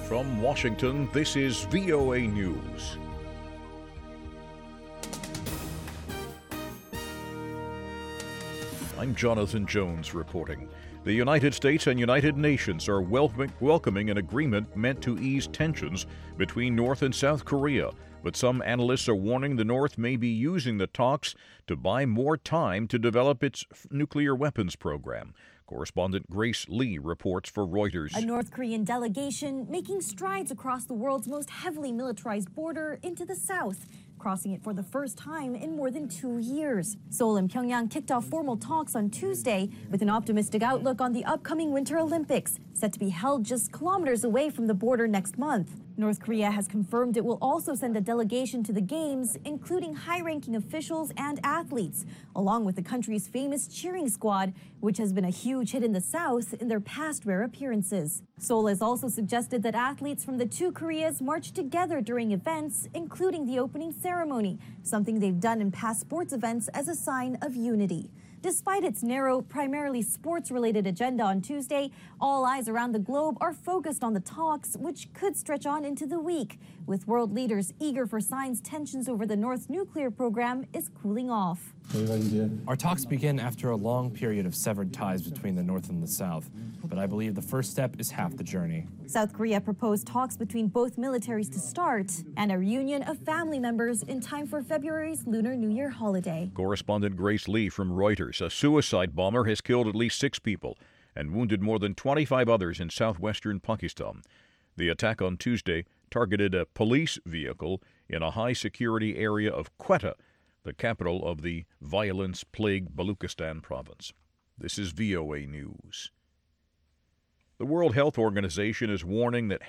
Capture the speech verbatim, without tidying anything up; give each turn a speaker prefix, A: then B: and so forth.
A: From Washington, this is V O A News. I'm Jonathan Jones reporting. The United States and United Nations are welcoming, welcoming an agreement meant to ease tensions between North and South Korea, but some analysts are warning the North may be using the talks to buy more time to develop its nuclear weapons program. Correspondent Grace Lee reports for Reuters.
B: A North Korean delegation making strides across the world's most heavily militarized border into the south, crossing it for the first time in more than two years. Seoul and Pyongyang kicked off formal talks on Tuesday with an optimistic outlook on the upcoming Winter Olympics, set to be held just kilometers away from the border next month. North Korea has confirmed it will also send a delegation to the Games, including high-ranking officials and athletes, along with the country's famous cheering squad, which has been a huge hit in the South in their past rare appearances. Seoul has also suggested that athletes from the two Koreas march together during events, including the opening ceremony, something they've done in past sports events as a sign of unity. Despite its narrow, primarily sports-related agenda on Tuesday, all eyes around the globe are focused on the talks, which could stretch on into the week, with world leaders eager for signs tensions over the North's nuclear program is cooling off.
C: Our talks begin after a long period of severed ties between the North and the South, but I believe the first step is half the journey.
B: South Korea proposed talks between both militaries to start, and a reunion of family members in time for February's Lunar New Year holiday.
A: Correspondent Grace Lee from Reuters. A suicide bomber has killed at least six people and wounded more than twenty-five others in southwestern Pakistan. The attack on Tuesday targeted a police vehicle in a high-security area of Quetta, the capital of the violence-plagued Baluchistan province. This is V O A News. The World Health Organization is warning that